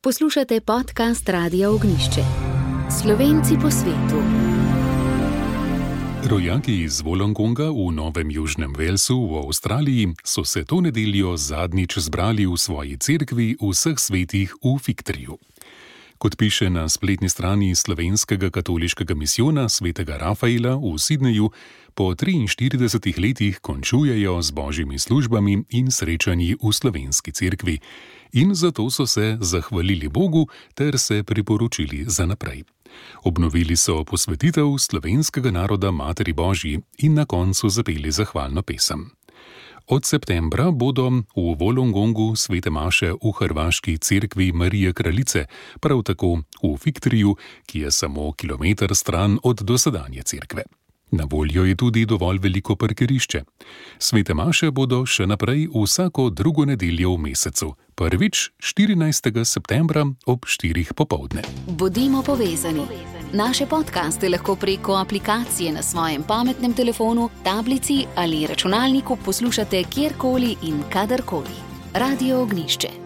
Poslušate podcast Radia Ognjišče. Slovenci po svetu. Rojaki iz Wollongonga v Novem Južnem Walesu v Avstraliji so se to nedeljo zadnjič zbrali v svoji cerkvi vseh svetih v Victoriju. Kot piše na spletni strani slovenskega katoliškega misijona svetega Rafaela v Sydneyju, po 43 letih končujejo z božjimi službami in srečanji v slovenski cerkvi in zato so se zahvalili Bogu ter se priporočili za naprej. Obnovili so posvetitev slovenskega naroda Materi Božji in na koncu zapeli zahvalno pesem. Od septembra bodo v Wollongongu svete maše v hrvaški cerkvi Marije Kraljice, prav tako v Victoriju, ki je samo kilometer stran od dosedanje cerkve. Na voljo je tudi dovolj veliko parkirišče. Svete maše bodo še naprej vsako drugo nedeljo v mesecu, prvič 14. septembra ob 4 popoldne. Bodimo povezani. Naše podcaste lahko preko aplikacije na svojem pametnem telefonu, tablici ali računalniku poslušate kjerkoli in kadarkoli. Radio Ognjišče.